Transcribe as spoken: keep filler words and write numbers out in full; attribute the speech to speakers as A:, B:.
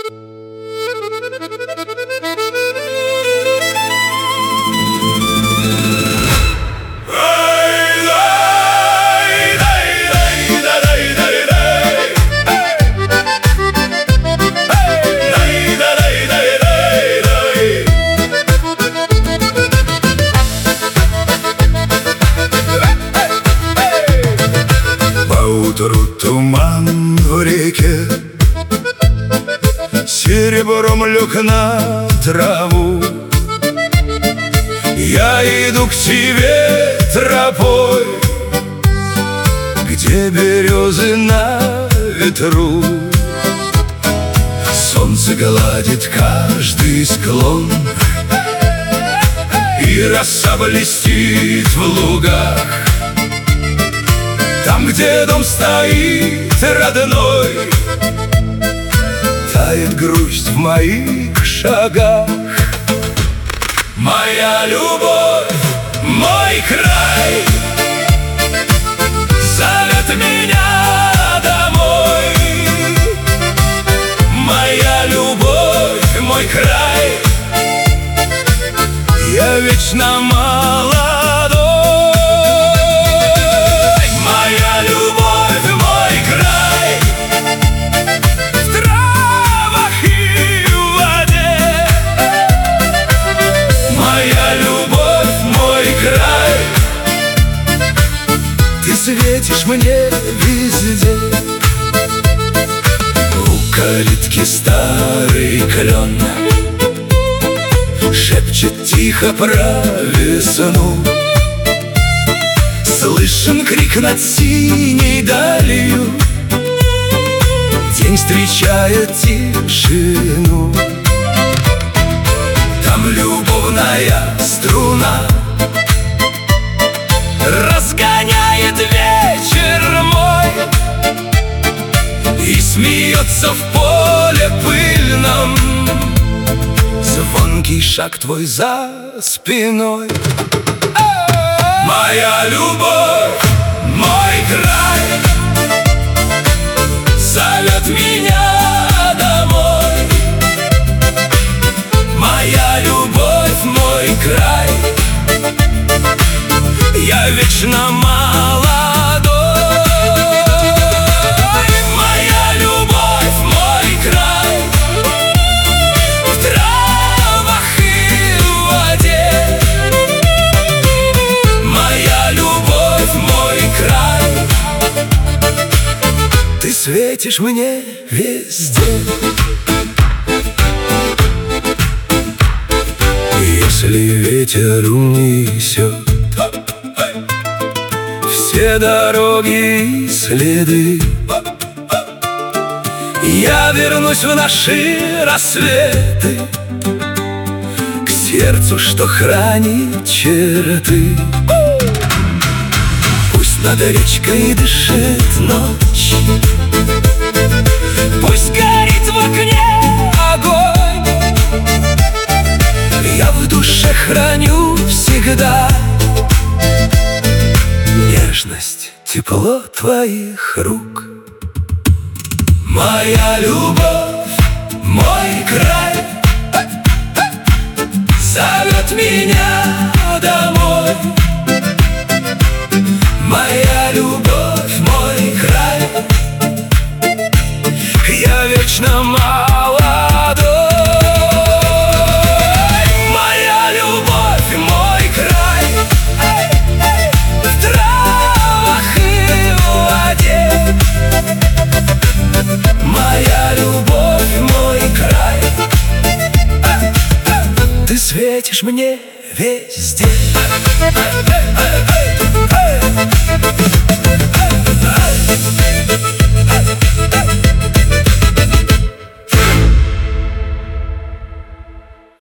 A: Поутру туман в реке, серебром лег на траву. Я иду к тебе тропой, где березы на ветру. Солнце гладит каждый склон, и роса блестит в лугах. Там, где дом стоит родной, тает грусть в моих шагах. Моя любовь, мой край, зовет меня домой. Моя любовь, мой край, я вечно молодой. Моя любовь, мой край, в травах и в воде. Моя любовь, мой край, ты светишь мне везде. У калитки старый клен шепчет тихо про весну. Слышен крик над синей далью, день встречает тишину. Там любовная струна разгоняет вечер мой, и смеется в поле пыльном звонкий шаг твой за спиной. Моя любовь, мой край, зовет меня домой. Моя любовь, мой край, я вечно молодой. Моя любовь, мой край, в травах и в воде. Моя любовь, мой край, ты светишь мне везде. Если ветер унесет все дороги и следы, я вернусь в наши рассветы, к сердцу, что хранит черты. Пусть над речкой дышит ночь, пусть горит в окне огонь, я в душе храню всегда нежность, тепло твоих рук. Моя любовь, мой край, зовет меня домой. Моя любовь, мой край, я вечно молодой. Моя любовь, мой край, в травах и в воде. Моя любовь, мой край, ты светишь мне везде.